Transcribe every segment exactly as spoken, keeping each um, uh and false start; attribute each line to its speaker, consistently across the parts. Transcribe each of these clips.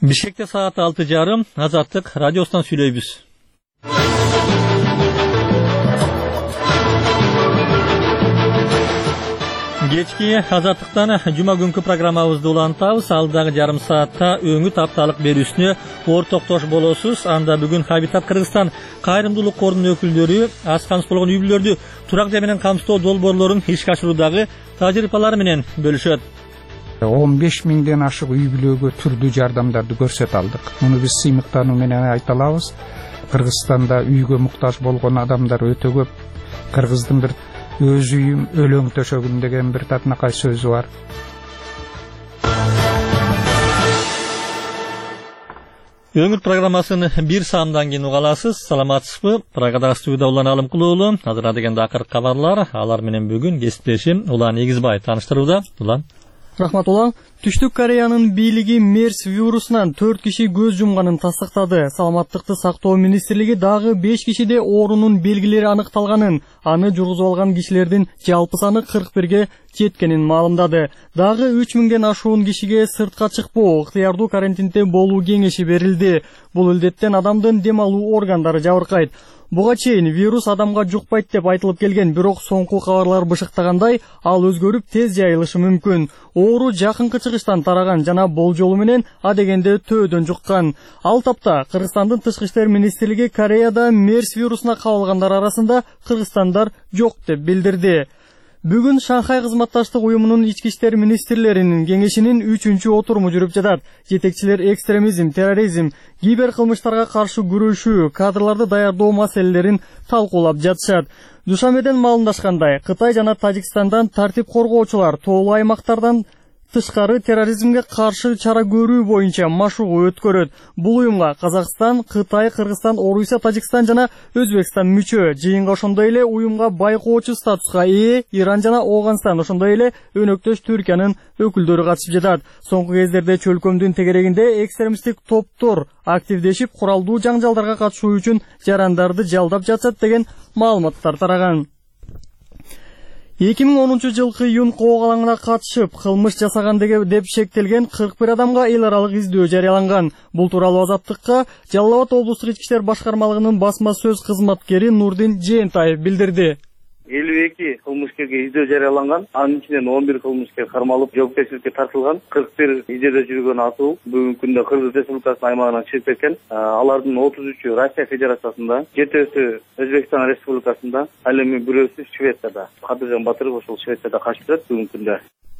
Speaker 1: Бишкекте саат алты жарым, Азаттык радиостан сүйлөйбүз. Кечки Азаттыктан жума күнкү программабызды улантабыз. Алдагы жарым саатта өңү тапталык берүүсүнө ортоктош болосуз. Анда бүгүн Хабитат Кыргызстан кайрымдуулук корунун өкүлдөрү аскамсыз болгон үй бүлөлөрдү турак жай менен камсыздоо долбоорлорун ишке ашыруудагы тажрыйбалары менен бөлүшөт.
Speaker 2: он беш миңден ашык үй бүлөгө түрдүү жардамдарды көрсөтө алдык. Муну биз сыймыктануу менен айта алабыз. Кыргызстанда үйгө муктаж болгон адамдар өтө көп. Кыргыздын бир өз үйүм өлөң төшөгүм деген бир татынакай сөзү бар.
Speaker 1: Өңүр программасын бир саамдан кийин уга аласыз. Саламатсызбы? Прагадагы студияда Улан Алымкулуулу. Азыр деген акыркы кабарлар. Алар менен бүгүн кесиптешим Улан Эгизбай тааныштырууда. Улан.
Speaker 3: Рахмат Улан. Түштүк Кореянын бийлиги мерс вирусунан төрт киши көз жумганын тастыктады. Саламаттыкты сактоо министрлиги дагы беш кишиде оорунун белгилери аныкталганын, аны жургузуп алган кишилердин жалпы саны кырк бирге жеткенин маалымдады. Дагы үч миңден ашуун кишиге сыртка чыкпоо, ыктыярдуу карантинде болуу кеңеши берилди. Бул илдеттен адамдын дем алуу органдары жабыркайт. Буга чейин вирус адамга жукпайт деп айтылып келген, бирок соңку кабарлар бышыктагандай, ал өзгөрүп тез жайылышы мүмкүн. Оору жакынкы чыгыштан тараган жана болжолу менен адегенде төөдөн жуккан. Ал тапта Кыргызстандын тышкы иштер министрлиги Кореяда мерс вирусуна кабылгандар арасында кыргызстандар жок деп билдирди. Бүгүн Шанхай кызматташтык уюмунун ички иштер министрлеринин кеңешинин үчүнчү отуруму жүрүп жатат. Жетекчилер экстремизм, терроризм, кибер кылмыштарга каршы күрөшүү, кадрларды даярдоо маселелерин талкуулап жатышат. Душанбеден маалымдашкандай, Кытай жана Тажикстандан тартип коргоочулар тоолуу аймактардан тышкары терроризмге каршы чара көрүү боюнча машыгуу өткөрөт. Бул уюмга Казакстан, Кытай, Кыргызстан, Орусия, Тажикстан жана Өзбекстан мүчө. Жыйынга ошондой эле уюмга байкоочу статуска ээ Иран жана Ооганстан, ошондой эле өнөктөш Түркиянын өкүлдөрү катышып жатат. Соңку кездерде чөлкөмдүн тегерегинде экстремисттик топтор активдешип, куралдуу жаңжалдарга катышуу үчүн жарандарды жалдап жатышат деген маалыматтар тараган. эки миң онунчу жылкы июнь коогалаңына катышып, кылмыш жасаган деп шектелген кырк бир адамга эл аралык издөө жарыяланган. Бул тууралуу Азаттыкка Жалал Абад облустук ички иштер башкармалыгынын басма сөз кызматкери Нурдин Жээнтаев билдирди.
Speaker 4: элүү эки кылмышкерге издөө жарыяланган, анын ичинен он бир кылмышкер кармалып, жоопкерчиликке тартылган. кырк бир издөөдө жүргөн атуу бүгүнкү күндө Кыргыз Республикасынын аймагынан чыгып кеткен. Алардын отуз үчү Россия Федерациясында, жетөөсү Өзбекстан Республикасында, ал эми бирөөсү Швецияда. Кадыржан Батыров ошол Швецияда качып турат бүгүнкү күндө.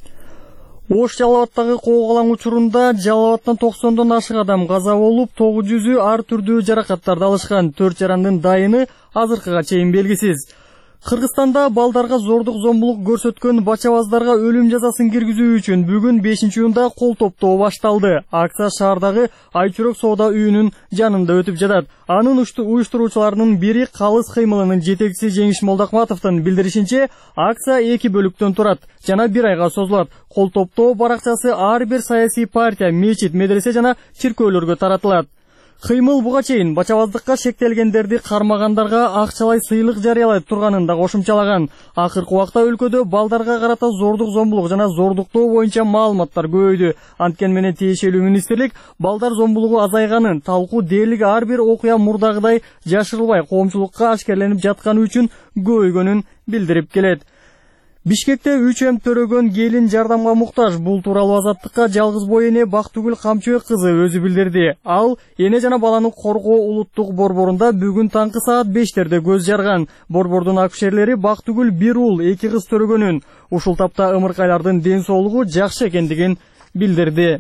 Speaker 3: Ош Жалал Абадтагы коогалаң учурунда Жалал Абадтан токсондон ашык адам каза болуп, тогуз жүзү ар түрдүү жаракаттарды алышкан. Төрт жарандын дайыны азыркыга чейин белгисиз. Кыргызстанда балдарга зордук зомбулук көрсөткөн бачабаздарга өлүм жазасын киргизүү үчүн бүгүн бешинчи июнда кол топтоо башталды. Акция шаардагы Айчүрөк соода үйүнүн жанында өтүп жатат. Анын уюштуруучуларынын бири Калыс кыймылынын жетекчиси Жеңиш Молдокматовдун билдиришинче, акция эки бөлүктөн турат жана бир айга созулат. Кол топтоо баракчасы ар бир саясий партия, мечит, медресе жана чиркөөлөргө таратылат. Кыймыл буга чейин бачабаздыкка шектелгендерди кармагандарга акчалай сыйлык жарыялайт турганын да кошумчалаган. Акыркы убакта өлкөдө балдарга карата зордук зомбулук жана зордуктоо боюнча маалыматтар көбөйдү. Анткени менен тиешелүү министрлик балдар зомбулугу азайганын, талкуу дээрлик ар бир окуя мурдагыдай жашырылбай коомчулукка ашкереленип жатканы үчүн көбөйгөнүн билдирип келет. Бишкекте үч эм төрөгөн келин жардамга муктаж. Бул тууралуу Азаттыкка жалгыз бой эне Бактыгүл Камчыбек кызы өзү билдирди. Ал эне жана баланы коргоо улуттук борборунда бүгүн таңкы саат бештерде көз жарган. Борбордун акушерлери Бактыгүл бир уул, эки кыз төрөгөнүн. Ушул тапта ымыркайлардын ден соолугу жакшы экендигин билдирди.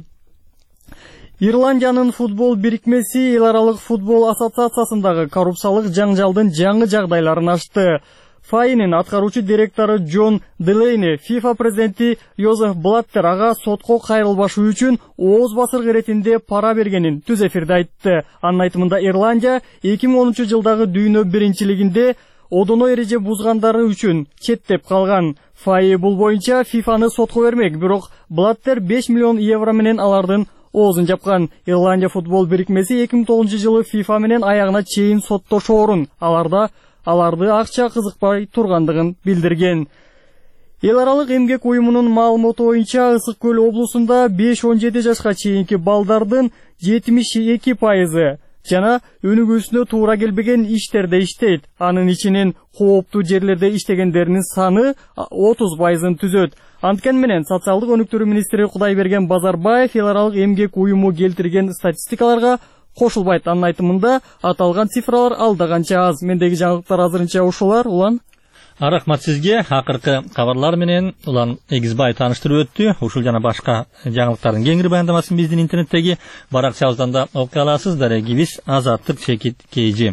Speaker 3: Ирландиянын футбол бирикмеси эл аралык футбол ассоциациясындагы коррупциялык жаңжалдын жаңы жагдайларын ачты. Файнин аткаруучу директору Джон Делейни FIFA президенти Йозеф Блаттер ага сотко кайрылбашы үчүн ооз басырк иретинде пара бергенин түз эфирде айтты. Анын айтымында Ирландия эки миң онунчу жылдагы дүйнө биринчилигинде одоно эреже бузгандары үчүн четтеп калган. Фай бул боюнча фифаны сотко бермек, бирок Блаттер беш миллион евро менен алардын оозун жапкан. Ирландия футбол бирикмеси эки миң тогузунчу жылы FIFA менен аягына чейин соттошоорун, аларда аларды акча кызыкпай тургандыгын билдирген. Эл аралык эмгек уюмунун маалыматы боюнча Ысык көл облусунда беш он жети жашка чейинки балдардын жетимиш эки пайызы жана өнүгүүсүнө туура келбеген иштерде иштейт. Анын ичинен кооптуу жерлерде иштегендердин саны отуз пайызын түзөт. Анткени менен социалдык өнүктүрүү министри Кудайберген Базарбаев эл аралык эмгек уюму келтирген статистикаларга кошулбайт. Анын айтымында аталган цифралар алда канча аз. Мендеги жаңылыктар азырынча ушулар. Улан
Speaker 1: Рахмат сизге. Акыркы кабарлар менен Улан Эгизбай тааныштырып өттү. Ушул жана башка жаңылыктардын кеңири баяндамасын биздин интернеттеги баракчабыздан да окуй аласыз. Дарегибиз Азаттык Чекит Кейжи.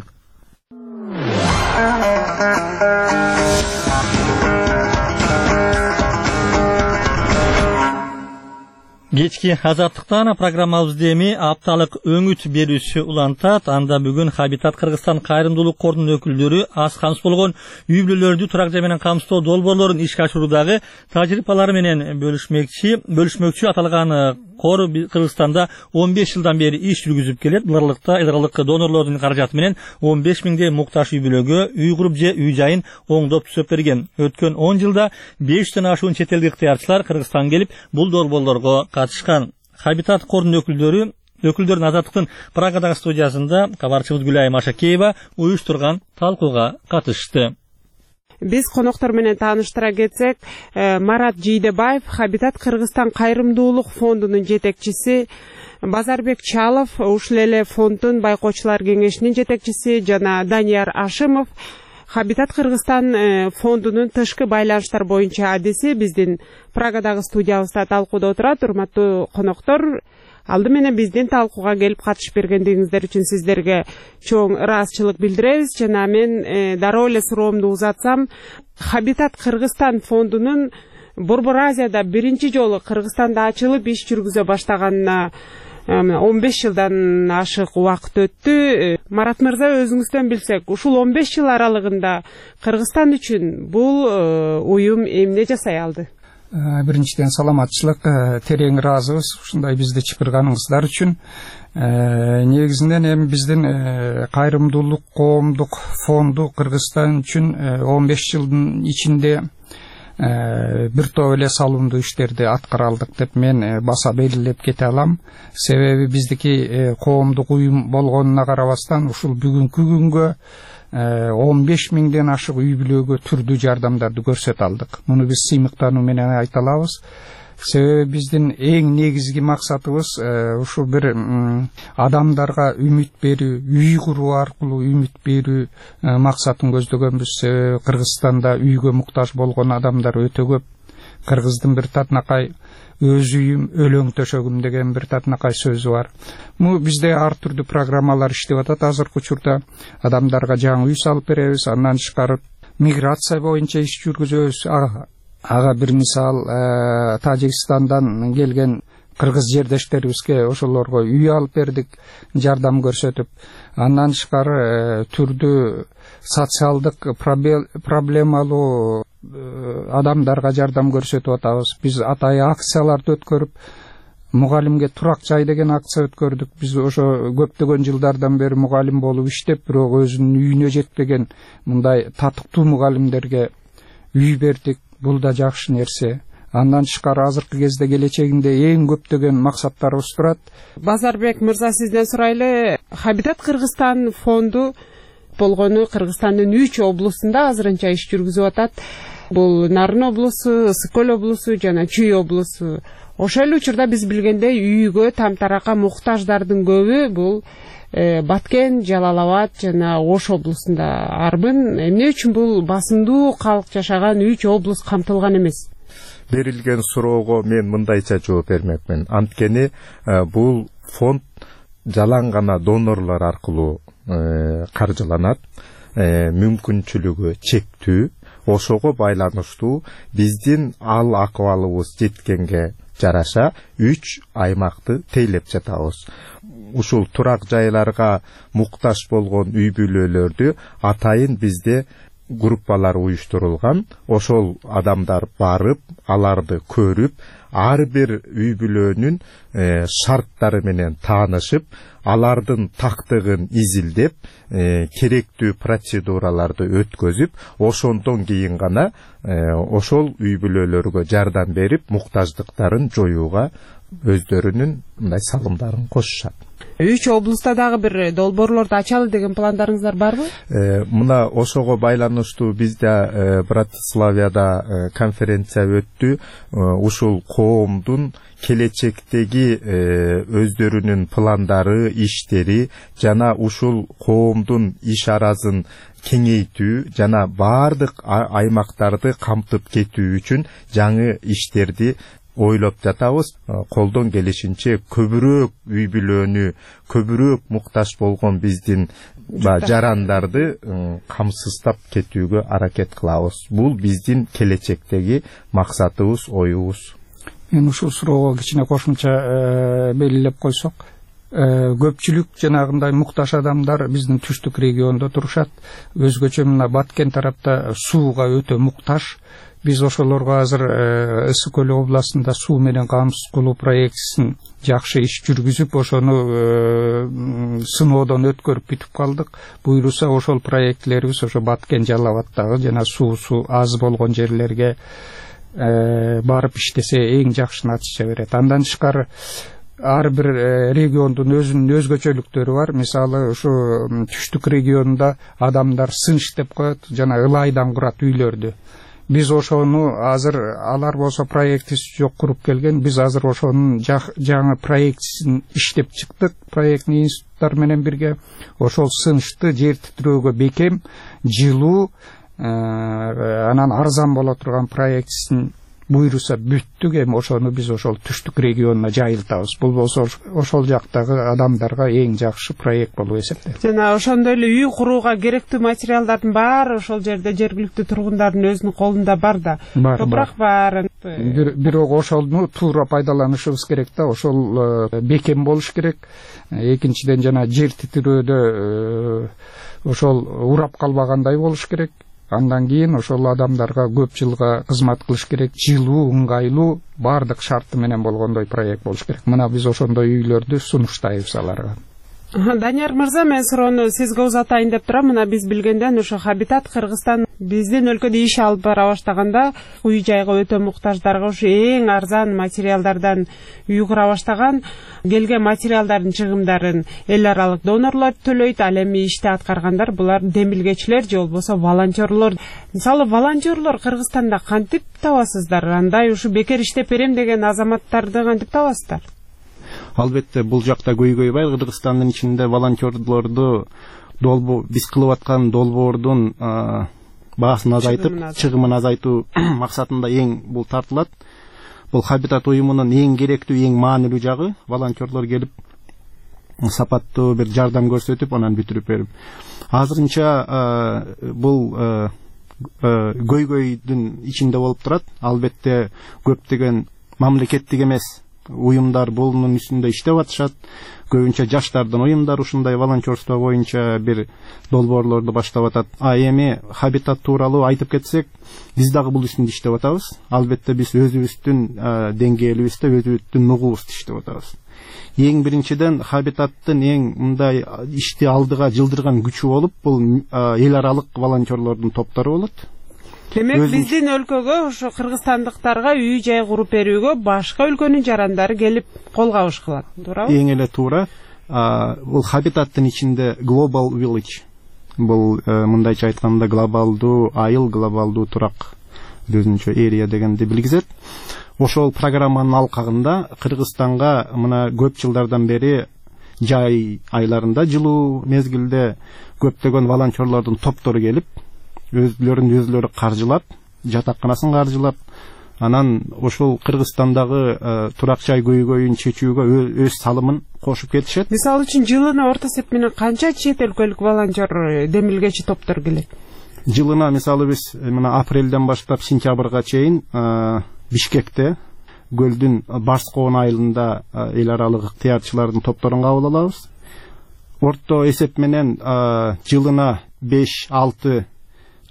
Speaker 1: Кечки Азаттыктан программабызды эми апталык өңүт берүүсү улантат. Анда бүгүн Хабитат Кыргызстан кайрымдуулук корунун өкүлдөрү аз камсыз болгон үй бүлөлөрдү турак жай менен камсыздоо долбоорлорун ишке ашыруудагы тажрыйбалары менен бөлүшмөкчү. Бөлүшмөкчү аталган кор Кыргызстанда он беш жылдан бери иш жүргүзүп келет. Бул аралыкта эл аралык донорлордун каражаты менен он беш миңдей муктаж үй бүлөгө үй куруп же үй жайын оңдоп түзөп берген. Өткөн он жылда беш жүздөн ашуун чет элдик ыктыярчылар Кыргызстанга келип бул долбоорлорго катышкан. Хабитат корунун өкүлдөрү өкүлдөрдүн Азаттыктын Прагадагы студиясында кабарчыбыз Гүлай Машакеева уюштурган талкууга катышты.
Speaker 5: Биз коноктор менен тааныштыра кетсек, Марат Жийдебаев, Хабитат Кыргызстан кайрымдуулук фондунун жетекчиси, Базарбек Чалов, ушул эле фонддун байкоочулар кеңешинин жетекчиси жана Данияр Ашимов, Хабитат Кыргызстан фондунун тышкы байланыштар боюнча адиси биздин Прагадагы студиябызда талкууда отурат. Урматтуу коноктор, алды менен биздин талкууга келип катышып бергендигиңиздер үчүн сиздерге чоң ыраазычылык билдиребиз. Жана мен дароо эле суроомду узатсам, Хабитат Кыргызстан фондунун Борбор Азияда биринчи жолу Кыргызстанда ачылып иш жүргүзө баштаганына он беш жылдан ашык убакыт өттү. Марат мырза, өзүңүздөн билсек, ушул он беш жыл аралыгында Кыргызстан үчүн бул уюм эмне жасай алды?
Speaker 2: Биринчиден саламатчылык, терең ыраазыбыз ушундай бизди чакырганыңыздар үчүн. Негизинен эми биздин кайрымдуулук коомдук фонду Кыргызстан үчүн он беш жылдын ичинде бир топ эле салымдуу иштерди аткара алдык деп мен баса белгилеп кете алам. Себеби биздики коомдук уюм болгонуна карабастан ушул бүгүнкү күнгө он беш миңден ашык үй бүлөгө түрдүү жардамдарды көрсөтө алдык. Муну биз сыймыктануу менен айта алабыз. Себеби биздин эң негизги максатыбыз ушул бир адамдарга үмүт берүү, үй куруу аркылуу үмүт берүү максатын көздөгөнбүз. Себеби Кыргызстанда үйгө муктаж болгон адамдар өтө көп. Кыргыздын бир татынакай өз үйүм, өлөң төшөгүм деген бир татынакай сөзү бар. Му бизде ар түрдүү программалар иштеп атат. Азыркы учурда адамдарга жаңы үй салып беребиз, андан тышкары миграция боюнча иш жүргүзөбүз. Ага бир мисал, Тажикстандан келген кыргыз жердештерибизге ошолорго үй алып бердик, жардам көрсөтүп. Андан тышкары түрдүү социалдык проблемалуу адамдарга жардам көрсөтүп атабыз. Биз атайы акцияларды өткөрүп, мугалимге турак жай деген акция өткөрдүк. Биз ошо көптөгөн жылдардан бери мугалим болуп иштеп, бирок өзүнүн үйүнө жетпеген мындай татыктуу мугалимдерге үй бердик. Бул да жакшы нерсе. Андан тышкары азыркы кезде келечегинде эң көптөгөн максаттарыбыз турат.
Speaker 5: Базарбек мырза, сизден сурайлы. Хабитат Кыргызстан фонду болгону Кыргызстандын үч облусунда азырынча иш жүргүзүп атат. Бул Нарын облусу, Ысык көл облусу жана Чүй облусу. Ошол эле учурда биз билгендей үйгө тамтаракка муктаждардын көбү бул Баткен, Жалал-Абад жана Ош облусунда арбын. Эмне үчүн бул басымдуу калк жашаган үч облус камтылган эмес?
Speaker 6: Берилген суроого мен мындайча жооп бермекмин. Анткени бул фонд жалаң гана донорлор аркылуу каржыланат. Мүмкүнчүлүгү чектүү, ошого байланыштуу биздин ал акыбалыбыз жеткенге жараша үч аймакты тейлеп жатабыз. Ушул турак жайларга муктаж болгон үй бүлөлөрдү атайын бизде группалар уюштурулган. Ошол адамдар барып, аларды көрүп, ар бир үй бүлөнүн шарттары менен таанышып, алардын тактыгын изилдеп, керектүү процедураларды өткөзүп, ошондон кийин гана ошол үй бүлөлөргө жардам берип, муктаждыктарын жоюуга өздөрүнүн мындай салымдарын кошушат.
Speaker 5: Үч облуста дагы бир долбоорлорду ачалы деген пландарыңыздар барбы?
Speaker 6: Мына ошого байланыштуу бизде Братиславияда конференция өттү. Ушул коомдун келечектеги өздөрүнүн пландары, иштери жана ушул коомдун иш аразын кеңейтүү жана баардык аймактарды камтып кетүү үчүн жаңы иштерди ойлоп жатабыз. Колдон келишинче көбүрөөк үй бүлөнү, көбүрөөк муктаж болгон биздин жарандарды камсыздап кетүүгө аракет кылабыз. Бул биздин келечектеги максатыбыз, оюбуз.
Speaker 2: Мен ушул суроого кичине кошумча белгилеп койсок, көпчүлүк жанагындай муктаж адамдар биздин түштүк региондо турушат. Өзгөчө мына Баткен тарапта сууга өтө муктаж. Биз ошолорго азыр Ысык Көл областында суу менен камсыз кылуу проектисин жакшы иш жүргүзүп, ошону сыноодон өткөрүп бүтүп калдык. Буйруса ошол проектлерибиз ошо Баткен, Жалал Абадтагы жана суусу аз болгон жерлерге барып иштесе эң жакшы натыйжа берет. Андан тышкары ар бир региондун өзүнүн өзгөчөлүктөрү бар. Мисалы, ушу түштүк регионунда адамдар сынч деп коет, жана ылайдан курат үйлөрдү. Биз ошону азыр, алар болсо проектиси жок куруп келген, биз азыр ошонун жаңы проектисин иштеп чыктык, проектный институттар менен бирге. Ошол сынчты жер титирөөгө бекем, жылуу, анан арзан боло турган проектисин буйруса бүттүк. Эми ошону биз ошол түштүк регионуна жайылтабыз. Бул болсо ошол жактагы адамдарга эң жакшы проект болуп эсептелет.
Speaker 5: Жана ошондой эле үй курууга керектүү материалдардын баары ошол жерде жергиликтүү тургундардын өзүнүн колунда бар да. Топурак бар.
Speaker 2: Бирок ошону туура пайдаланышыбыз керек да, ошол бекем болуш керек. Экинчиден жана жер титирөөдө ошол урап калбагандай болуш керек. Андан кийин ошол адамдарга көп жылга кызмат кылыш керек, жылуу, ыңгайлуу, баардык шарты менен болгондой проект болуш керек. Мына биз ошондой үйлөрдү сунуштайбыз аларга.
Speaker 5: Данияр мырза, мен суроону сизге узатайын деп турам. Мына биз билгенден ошо Хабитат Кыргызстан биздин өлкөдө иш алып бара баштаганда үй жайга өтө муктаждарга ушу эң арзан материалдардан үй кура баштаган. Келген материалдардын чыгымдарын эл аралык донорлор төлөйт. Ал эми иште аткаргандар булар демилгечилер же болбосо волонтерлор. Мисалы, волонтерлор Кыргызстанда кантип табасыздар? Андай ушу бекер иштеп берем деген азаматтарды кантип табасыздар?
Speaker 7: Албетте, бул жакта көйгөй бар. Кыргызстандын ичинде волонтерлорду долбоо биз кылып аткан долбоордун баасын азайтып, чыгымын азайтуу максатында эң бул тартылат. Бул Хабитат уюмунун эң керектүү, эң маанилүү жагы волонтерлор келип сапаттуу бир жардам көрсөтүп, анан бүтүрүп берип. Азырынча бул көйгөйдүн ичинде болуп турат. Албетте, көптөгөн мамлекеттик эмес уюмдар бунун үстүндө иштеп атышат. Көбүнчө жаштардын уюмдары ушундай волонтерство боюнча бир долбоорлорду баштап атат. А эми Хабитат тууралуу айтып кетсек, биз дагы бул үстүндө иштеп атабыз. Албетте, биз өзүбүздүн деңгээлибизде, өзүбүздүн нугубузду иштеп атабыз. Эң биринчиден Хабитаттын эң мындай ишти алдыга жылдырган күчү болуп, бул эл аралык волонтерлордун топтору болот.
Speaker 5: Демек, биздин өлкөгө, ошо кыргызстандыктарга үй жай куруп берүүгө башка өлкөнүн жарандары келип кол кабыш кылат, туурабы?
Speaker 7: Эң эле туура. Бул Хабитаттын ичинде Global Village. Бул мындайча айтканда глобалдуу айыл, глобалдуу турак, өзүнчө эрия дегенди билгизет. Ошол программанын алкагында Кыргызстанга мына көп жылдардан бери жай айларында, жылуу мезгилде көптөгөн волонтерлордун топтору келип, өзлөрүн өзлөрү каржылап, жатаканасын каржылап, анан ошол Кыргызстандагы турак жай көйгөйүн чечүүгө өз салымын кошуп кетишет.
Speaker 5: Мисалы үчүн жылына орто эсеп менен канча чет өлкөлүк волонтер демилгечи топтор келет?
Speaker 7: Жылына мисалы биз мына апрелден баштап сентябрга чейин Бишкекте, Көлдүн Барскоон айылында эл аралык ыктыярчылардын топторун кабыл алабыз. Орто эсеп менен жылына беш алты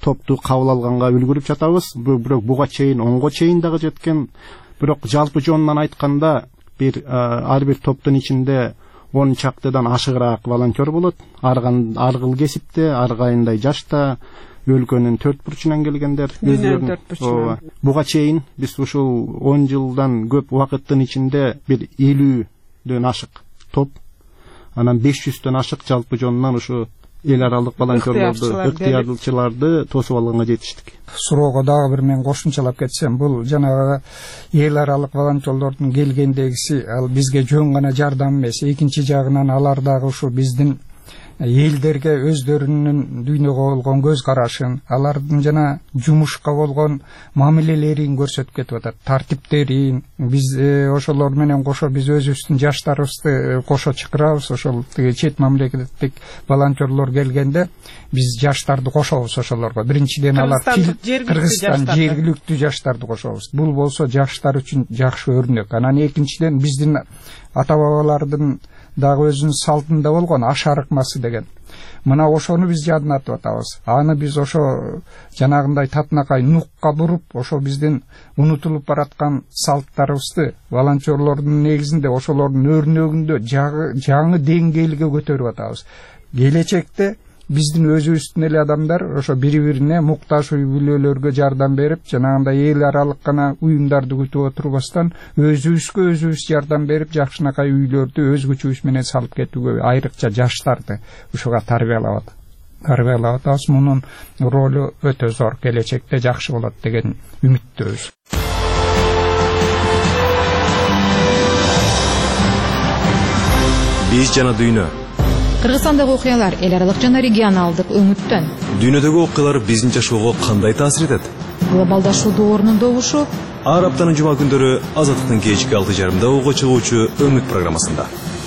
Speaker 7: топту кабыл алганга үлгүрүп жатабыз. Бирок буга чейин онго чейин дагы жеткен. Бирок жалпы жонунан айтканда бир ар бир топтун ичинде он чактыдан ашыгыраак волонтер болот. Ар кыл кесипте, ар кайындай жашта, өлкөнүн төрт бурчунан келгендер. Өздөрүнүн буга чейин биз ушул он жылдан көп убакыттын ичинде бир элүүдөн ашык топ, анан беш жүздөн ашык жалпы жонунан ушу эл аралык волонтерлорду, ыктыярчыларды тосуп алганга жетиштик.
Speaker 2: Суроого дагы бир мен кошумчалап кетсем, бул жанагы эл аралык волонтерлордун келгендегиси ал бизге жөн гана жардам эмес, экинчи жагынан алар дагы ушу биздин элдерге өздөрүнүн дүйнөгө болгон көз карашын, алардын жана жумушка болгон мамилелерин көрсөтүп кетип атат, тартиптерин. Биз ошолор менен кошо биз өзүбүздүн жаштарыбызды кошо чакырабыз. Ошол чет мамлекеттик волонтерлор келгенде биз жаштарды кошобуз ошолорго. Биринчиден алар Кыргызстан жергиликтүү жаштарды кошобуз. Бул болсо жаштар үчүн жакшы өрнөк. Анан экинчиден биздин ата бабалардын дагы өзүнүн салтында болгон аш арыкмасы деген. Мына ошону биз жадынатып атабыз. Аны биз ошо жанагындай татынакай нукка буруп, ошо биздин унутулуп бараткан салттарыбызды волонтерлордун негизинде ошолордун өрнөгүндө жаңы деңгээлге көтөрүп атабыз. Келечекте биздин өзүбүздүн эле адамдар ошо бири-бирине муктаж үй бүлөлөргө жардам берип, жанагындай эл аралык гана уюмдарды күтүп отурбастан өзүбүзгө өзүбүз жардам берип, жакшынакай үйлөрдү өз күчүбүз менен салып кетүүгө, айрыкча жаштарды ушуга тарбиялап тарбиялап атабыз. Мунун ролу өтө зор, келечекте жакшы болот деген үмүттөбүз.
Speaker 8: Биз жана дүйнө.
Speaker 9: Кыргызстандагы окуялар эл аралык жана регионалдык өңүттөн.
Speaker 8: Дүйнөдөгү окуялар биздин жашоого кандай таасир этет?
Speaker 9: Глобалдашуу доорунун добушу.
Speaker 8: Ар аптанын жума күндөрү Азаттыктын кечки алты жарымда ого чыгуучу Өңүт программасында.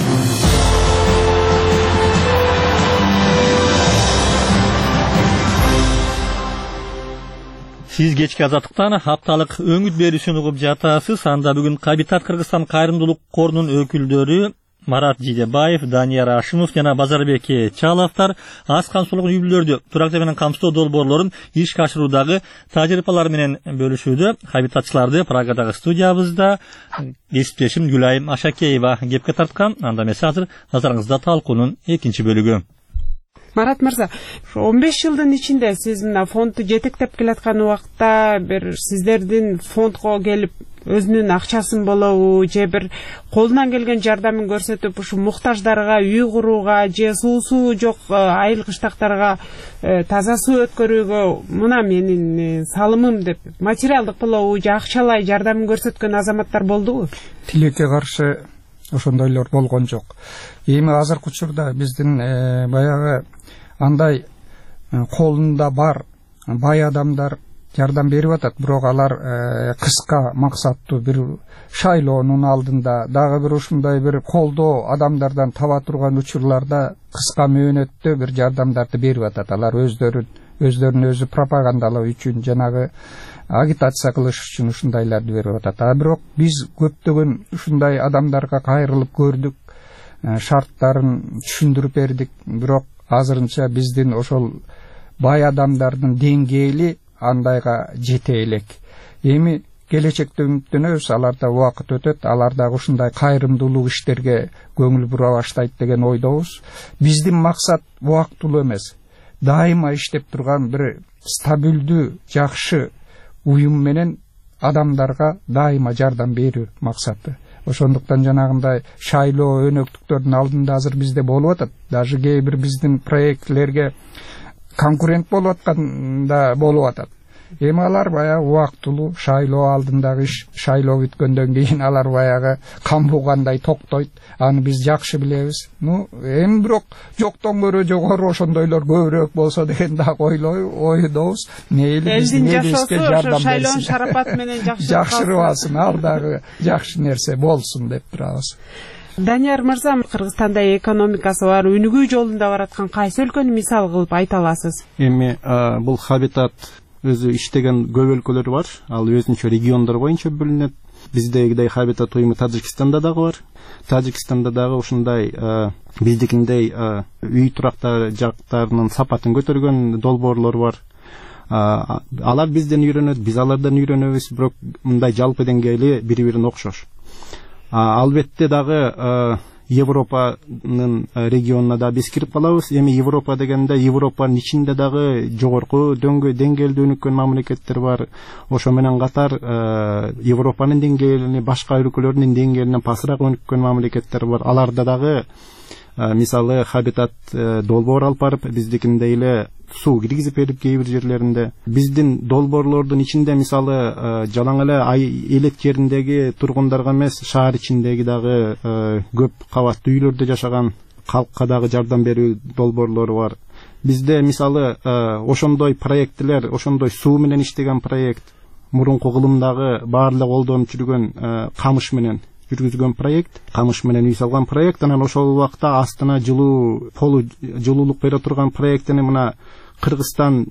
Speaker 1: Сиз кечки Азаттыктан апталык Өңүт берүүсүн угуп жатасыз. Анда бүгүн Хабитат Кыргызстан кайрымдуулук корунун өкүлдөрү Марат Жидебаев, Данияр Ашимов жана Базарбек Чаловдор аз камсыздуулук үй бүлөлөрдү турактуу менен камсыздоо долбоорлорун ишке ашыруудагы тажрыйбалары менен бөлүшүүдө. Хабитатчыларды Прагадагы студиябызда кесиптешим Гүлайым Ашакеева кепке тарткан. Анда эмесе азыр назарыңызда талкуунун экинчи бөлүгү.
Speaker 5: Марат мырза, он беш жылдын ичинде сиз мына фондду жетектеп келаткан убакта бир сиздердин фондго келип өзүнүн акчасын болобу же бир колунан келген жардамын көрсөтүп ушу муктаждарга үй курууга же суусу жок айыл кыштактарга таза суу өткөрүүгө мына менин салымым деп материалдык болобу же акчалай жардамын көрсөткөн азаматтар болдубу?
Speaker 2: Тилекке каршы ошондойлор болгон жок. Эми азыркы учурда биздин баягы андай колунда бар бай адамдар жардам берип атат, бирок алар кыска максаттуу бир шайлоонун алдында дагы бир ушундай бир колдоо адамдардан таба турган учурларда кыска мөөнөттө бир жардамдарды берип атат. Алар өздөрүн өздөрүн өзү пропагандалоо үчүн, жанагы агитация кылыш үчүн ушундайларды берип атат. А бирок биз көптөгөн ушундай адамдарга кайрылып көрдүк, шарттарын түшүндүрүп бердик, бирок азырынча биздин ошол бай адамдардын деңгээли андайга жете элек. Эми келечекте үмүттөнөбүз, аларда убакыт өтөт, алар дагы ушундай кайрымдуулук иштерге көңүл бура баштайт деген ойдобуз. Биздин максат убактылуу эмес, дайыма иштеп турган бир стабилдүү, жакшы уюм менен адамдарга дайыма жардам берүү максаты. Ошондуктан жанагындай шайлоо өнөктүктөрдүн алдында азыр бизде болуп атат. Даже кээ бир биздин проектлерге конкурент болуп атканда болуп атат. Эми алар баягы убактылуу шайлоо алдындагы иш, шайлоо бүткөндөн кийин алар баягы кан бугандай токтойт. Аны биз жакшы билебиз. Ну, эми бирок жоктон көрө жогору ошондойлор көбүрөөк болсо деген дагы ойдобуз. Мейли биздин элибизге жардам
Speaker 5: шайлоонун шарапаты менен
Speaker 2: жакшырыбасын, ал дагы жакшы нерсе болсун деп турабыз.
Speaker 5: Данияр мырза, Кыргызстанда экономикасы бар, өнүгүү жолунда бараткан кайсы өлкөнү мисал кылып айта аласыз?
Speaker 7: Эми бул Хабитат өзү иштеген көп өлкөлөр бар, ал өзүнчө региондор боюнча бөлүнөт. Биздегидей Хабитат уюму Тажикстанда дагы бар. Тажикстанда дагы ушундай биздикиндей үй турактар жактарынын сапатын көтөргөн долбоорлор бар. алар бизден үйрөнөт, биз алардан үйрөнөбүз, бирок мындай жалпы деңгээли бири-бирине окшош. Албетте дагы Европанын регионуна да биз кирип калабыз. Эми Европа дегенде Европанын ичинде дагы жогорку деңгээлде өнүккөн мамлекеттер бар. Ошо менен катар Европанын деңгээлине, башка өлкөлөрдүн деңгээлинен пасыраак өнүккөн мамлекеттер бар. Аларда дагы мисалы Хабитат долбоор алып барып, биздикиндей эле суу киргизип берип кээ бир жерлеринде. Биздин долбоорлордун ичинде мисалы жалаң эле ай элек жериндеги тургундарга эмес, шаар ичиндеги дагы көп кабаттуу үйлөрдө жашаган калкка дагы жардам берүү долбоорлору бар. Бизде мисалы ошондой проекттер, ошондой суу менен иштеген проект, мурунку кылымдагы баардык колдонуп жүргөн камыш менен жүргүзгөн проект, камыш менен үй салган проект, анан ошол убакта астына жылуу полу жылуулук бере турган проекттени мына Кыргызстан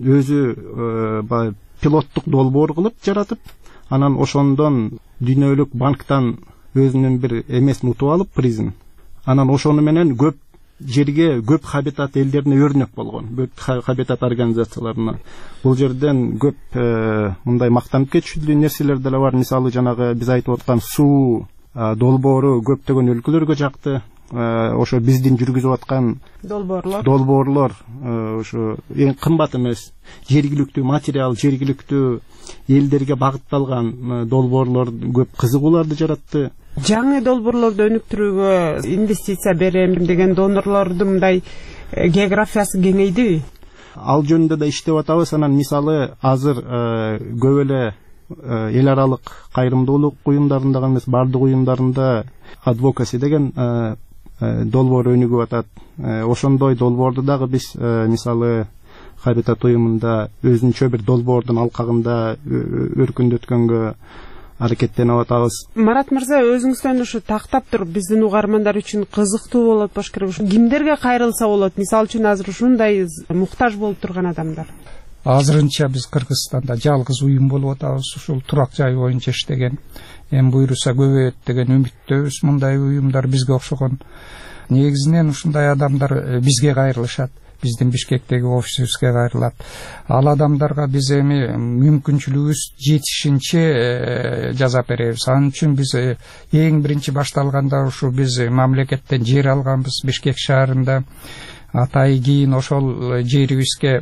Speaker 7: өзү пилоттук долбоор кылып жаратып, анан ошондон дүйнөлүк банктан өзүнүн бир эмесин утуп алып, призин. Анан ошону менен көп жерге, көп Хабитат элдерине өрнөк болгон, көп Хабитат организацияларына. Бул жерден көп мындай мактанып кетчүлүү нерселер деле бар. Мисалы жанагы биз айтып аткан суу долбоору көптөгөн өлкөлөргө жакты. Ошо биздин жүргүзүп аткан долбоорлор долбоорлор ошо эң кымбат эмес, жергиликтүү материал, жергиликтүү элдерге багытталган долбоорлор көп кызыгууларды жаратты.
Speaker 5: Жаңы долбоорлорду өнүктүрүүгө инвестиция берем деген донорлордун мындай географиясы кеңейдиби?
Speaker 7: Ал жөнүндө да иштеп атабыз. Анан мисалы азыр көп эле эл аралык кайрымдуулук уюмдарында эмес, бардык уюмдарында адвокаси деген долбоор өнүгүп атат. Ошондой долбоорду дагы биз мисалы Хабитат уюмунда өзүнчө бир долбоордун алкагында өркүндөткөнгө аракеттенип атабыз.
Speaker 5: Марат мырза, өзүңүздөн ушу тактап туруп биздин угармандар үчүн кызыктуу болот болуш керек. Кимдерге кайрылса болот? Мисалы үчүн азыр ушундай муктаж болуп турган адамдар.
Speaker 2: Азырынча биз Кыргызстанда жалгыз уюм болуп атабыз, ушул турак жай боюнча иштеген. Эми буйруса көбөйөт деген үмүттөбүз. Мындай уюмдар бизге окшогон. Негизинен ушундай адамдар бизге кайрылышат. Биздин Бишкектеги офисибизге кайрылат. Ал адамдарга биз эми мүмкүнчүлүгүбүз жетишинче жазап беребиз. Анын үчүн биз эң биринчи башталганда ушу биз мамлекеттен жер алганбыз Бишкек шаарында. Атай кийин ошол жерибизге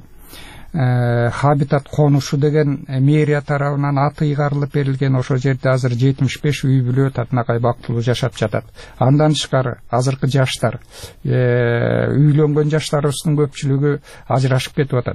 Speaker 2: Хабитат конушу деген мэрия тарабынан аты ыйгарылып берилген. Ошол жерде азыр жетимиш беш үй бүлө татынакай бактылуу жашап жатат. Андан тышкары азыркы жаштар, үйлөнгөн жаштарыбыздын көпчүлүгү ажырашып кетип атат.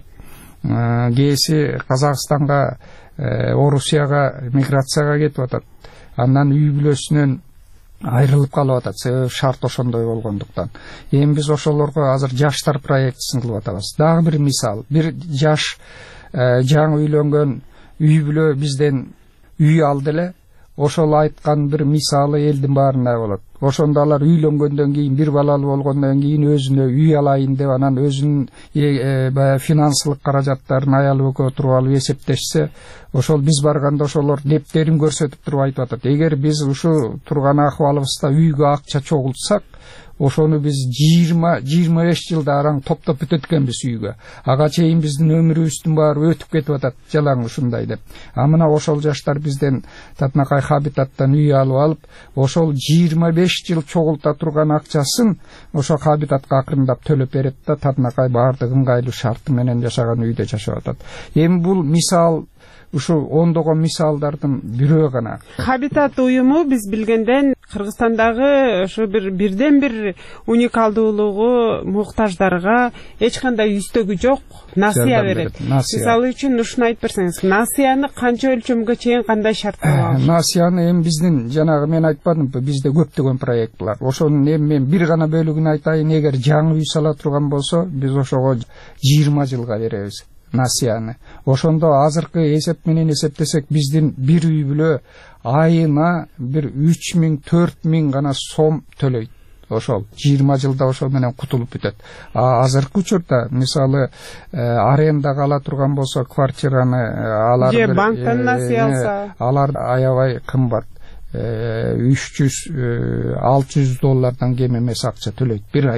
Speaker 2: Кээси Казакстанга, Орусияга миграцияга кетип атат. Андан үй бүлөсүнөн айрылып калып атат, себеби шарт ошондой болгондуктан. Эми биз ошолорго азыр жаштар проектисин кылып атабыз. Дагы бир мисал, бир жаш жаңы үйлөнгөн үй бүлө бизден үй алды эле. Ошол айткан бир мисалы элдин баарында болот. Ошондо алар үйлөнгөндөн кийин, бир балалуу болгондон кийин өзүнө үй алайын деп, анан өзүнүн баягы финансылык каражаттарын аял экөө туруп алып эсептешсе, ошол биз барганда ошолор дептерин көрсөтүп туруп айтып атат. Эгер биз ушу турган акыбалыбызда үйгө акча чогултсак, ошону биз жыйырма жыйырма беш жылда араң топтоп бүтөт экенбиз үйгө. Ага чейин биздин өмүрүбүздүн баары өтүп кетип атат, жалаң ушундай деп. А мына ошол жаштар бизден Татынакай Хабитаттан үй алып алып, ошол жыйырма беш жыл чогулта турган акчасын ошо Хабитатка акырындап төлөп берет да, Татынакай баардык ыңгайлуу шарты менен жашаган үйдө жашап атат. Эми бул мисал ушу ондогон мисалдардын бирөө гана.
Speaker 5: Хабитат уюму биз билгенден Кыргызстандагы ошо бир бирден бир уникалдуулугу муктаждарга эч кандай үстөгү жок, насыя берет. Мисалы үчүн ушуну айтып берсеңиз, насыяны канча өлчөмгө чейин кандай шарттар бар?
Speaker 2: Насыяны эми биздин жанагы мен айтпадымбы, бизде көптөгөн проект бар. Ошонун эми мен бир гана бөлүгүн айтайын. Эгер жаңы үй сала турган болсо, биз ошого жыйырма жылга беребиз насыяны. Ошондо азыркы эсеп менен эсептесек, биздин бир үй бүлө айына бир үч миң төрт миң гана сом төлөйт. Ошол жыйырма жылда ошол менен кутулуп бүтөт. А азыркы учурда мисалы арендага ала турган болсо квартираны, алар
Speaker 5: же банктан насыя алса,
Speaker 2: алар аябай кымбат. үч жүз алты жүз доллардан кем эмес акча төлөйт бир айда.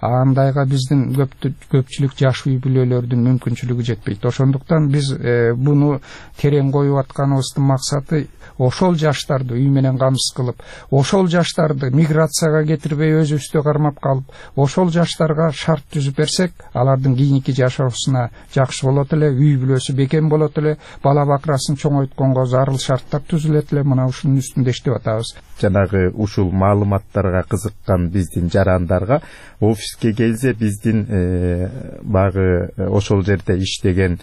Speaker 2: андайга биздин көпчүлүк жаш үй бүлөлөрдүн мүмкүнчүлүгү жетпейт. Ошондуктан биз буну терең коюп атканыбыздын максаты ошол жаштарды үй менен камсыз кылып, ошол жаштарды миграцияга кетирбей өзүбүздө кармап калып, ошол жаштарга шарт түзүп берсек, алардын кийинки жашоосуна жакшы болот эле, үй бүлөсү бекем болот эле, бала бакырасын чоңойтконго зарыл шарттар түзүлөт эле. Мына ушунун үстүндө иштеп атабыз.
Speaker 6: Жанагы ушул маалыматтарга кызыккан биздин жарандарга офиске келсе, биздин багы ошол жерде иштеген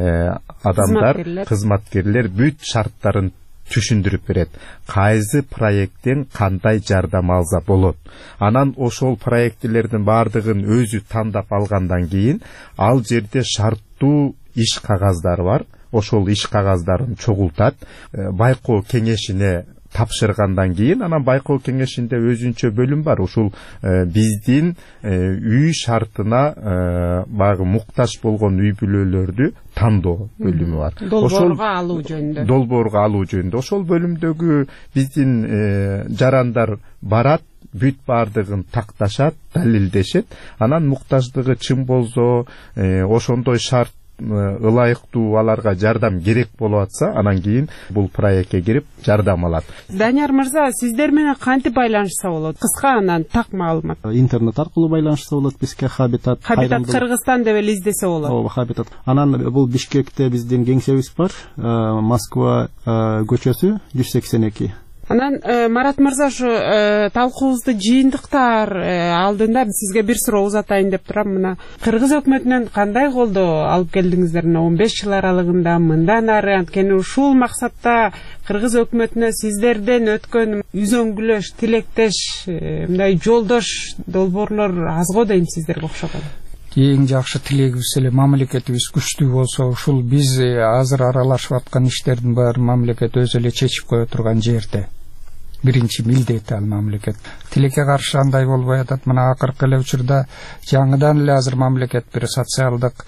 Speaker 6: адамдар, кызматкерлер бүт шарттарын түшүндүрүп берет. Кайсы проекттен кандай жардам алса болот. Анан ошол проекттелердин бардыгын өзү тандап алгандан кийин ал жерде шарттуу иш кагаздары бар. Ошол иш кагаздарын чогултат, байкоо кеңешине тапшыргандан кийин анан байкоо кеңешинде өзүнчө бөлүм бар. Ушул биздин үй шартына багы муктаж болгон үй бүлөлөрдү тандоо бөлүмү бар.
Speaker 5: Долбоорго алуу жөнүндө.
Speaker 6: Долбоорго алуу жөнүндө. Ошол бөлүмдөгү биздин жарандар барат, бүт бардыгын такташат, далилдешет. Анан муктаждыгы чын болсо, ошондой шарт ылайыктуу аларга жардам керек болуп атса, анан кийин бул проектке кирип жардам алат.
Speaker 5: Данияр мырза, сиздер менен кантип байланышса болот? Кыска анан так маалымат.
Speaker 7: Интернет аркылуу байланышса болот бизге Хабитат.
Speaker 5: Хабитат Кыргызстан деп эле издесе болот.
Speaker 7: Ооба, Хабитат. Анан бул Бишкекте биздин кеңсебиз бар, Москва көчөсү жүз сексен эки.
Speaker 5: Анан Марат мырза, ушу талкуубузду жыйынтыктар алдында сизге бир суроо узатайын деп турам. Мына Кыргыз өкмөтүнөн кандай колдоо алып келдиңиздер он беш жыл аралыгында, мындан ары? Анткени ушул максатта Кыргыз өкмөтүнө сиздерден өткөн үзөңгүлөш, тилектеш, мындай жолдош долбоорлор аз го дейм сиздерге окшогон.
Speaker 2: Эң жакшы тилегибиз эле мамлекетибиз күчтүү болсо, ушул биз азыр аралашып аткан иштердин баарын мамлекет өзү эле чечип кое турган жерде. Биринчи милдети ал мамлекет. Тилекке каршы андай болбой атат. Мына акыркы эле учурда жаңыдан эле азыр мамлекет бир социалдык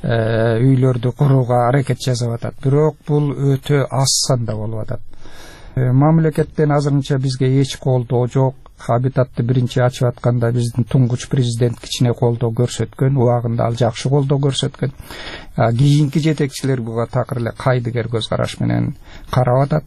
Speaker 2: үйлөрдү курууга аракет жасап атат. Бирок бул өтө аз санда болуп атат. Мамлекеттен азырынча бизге эч колдоо жок. Хабитатты биринчи ачып атканда биздин туңгуч президент кичине колдоо көрсөткөн, убагында ал жакшы колдоо көрсөткөн. Кийинки жетекчилер буга такыр эле кайдыгер көз караш менен карап атат.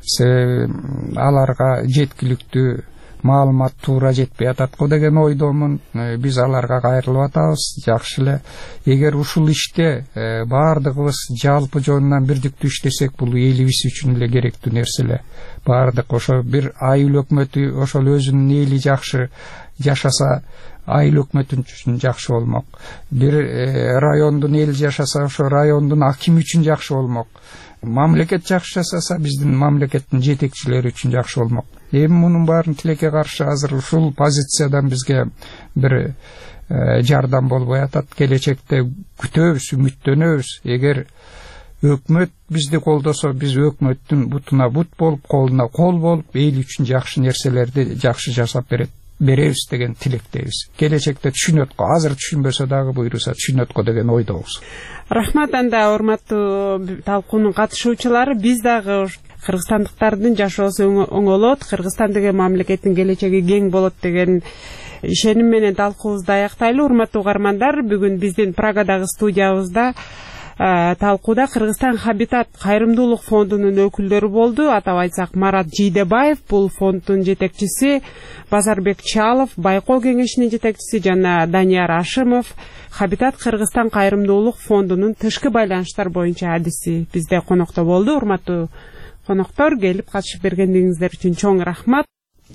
Speaker 2: Аларга жеткиликтүү маалымат туура жетпей атат деген ойдомун. Биз аларга кайрылып атабыз. Жакшы эле. Эгер ушул иште баардыгыбыз жалпы жонунан бирдиктүү иштесек, бул элибиз үчүн эле керектүү нерсе эле. Бардык ошо бир айыл өкмөтү ошол өзүнүн эли жакшы жашаса, айыл өкмөтүн үчүн жакшы болмок. Бир райондун эли жашаса, ошо райондун акими үчүн жакшы болмок. Мамлекет жакшы жасаса, биздин мамлекеттин жетекчилери үчүн жакшы болмок. Эми мунун баарын тилекке каршы азыр ушул позициядан бизге бир жардам болбой атат. Келечекте күтөбүз, үмүттөнөбүз. Эгер өкмөт бизди колдосо, биз өкмөттүн бутуна бут болуп, колуна кол болуп, эл үчүн жакшы нерселерди жакшы жасап берет беребиз деген тилектебиз. Келечекте түшүнөт го, азыр түшүнбөсө дагы буйруса түшүнөт го деген ойдобуз.
Speaker 5: Рахмат. Анда урматтуу талкуунун катышуучулары, биз дагы кыргызстандыктардын жашоосу оңолот, Кыргызстан деген мамлекеттин келечеги кең болот деген ишеним менен талкуубузду аяктайлы. Урматтуу угармандар, бүгүн биздин Прагадагы студиябызда талкууда Кыргызстан Хабитат кайрымдуулук фондунун өкүлдөрү болду. Атап айтсак, Марат Жийдебаев, бул фонддун жетекчиси, Базарбек Чалов, байкоо кеңешинин жетекчиси, жана Данияр Ашимов, Хабитат Кыргызстан кайрымдуулук фондунун тышкы байланыштар боюнча адиси бизде конокто болду. Урматтуу коноктор, келип катышып бергендигиңиздер үчүн чоң рахмат.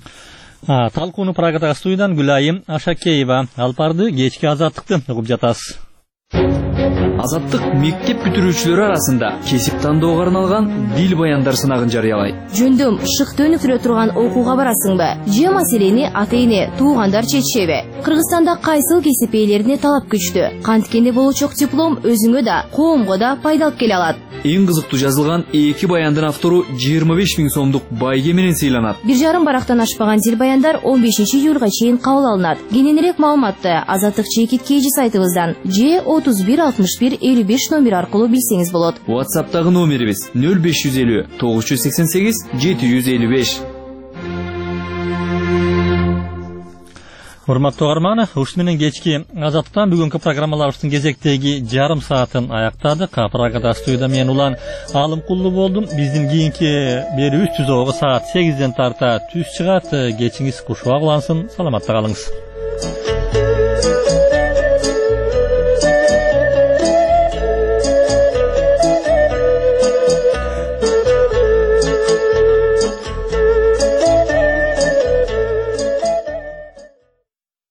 Speaker 1: Талкууну Прагадагы студиядан Гүлайым Ашакеева алып барды. Кечки азаттыкты угуп жатасыз.
Speaker 10: Азаттык мектеп бүтүрүүчүлөрү арасында кесип тандоого арналган дил баяндар сынагын жарыялайт.
Speaker 11: Жөндөм шыкты өнүктүрө турган окууга барасыңбы? Же маселени ата-эне, туугандар чечишеби? Кыргызстанда кайсыл кесип ээлерине талап күчтүү? Канткенде болучок диплом өзүңө да, коомго да пайда алып келе алат.
Speaker 10: Эң кызыктуу жазылган эки баяндын автору жыйырма беш миң сомдук байге менен сыйланат.
Speaker 11: Бир жарым барактан ашпаган дил баяндар он бешинчи июлга чейин кабыл алынат. Кененирээк маалыматты Азаттык чекит кейжи сайтыбыздан же отуз бир алтымыш бир элүү беш номер аркылуу билсеңиз болот.
Speaker 10: WhatsApp'тагы номерибиз нөл беш жүз элүү тогуз жүз сексен сегиз жети жүз элүү беш.
Speaker 1: Урматтуу угарман, ушу менен кечки Азаттан бүгүнкү программаларыбыздын кезектеги жарым саатын аяктадык. Программада студияда мен Улан Алымкулуу болдум. Биздин кийинки берүүбүз түзөгө саат сегизден тарта түз чыгат. Кечиңиз кушубак улансын. Саламатта калыңыз.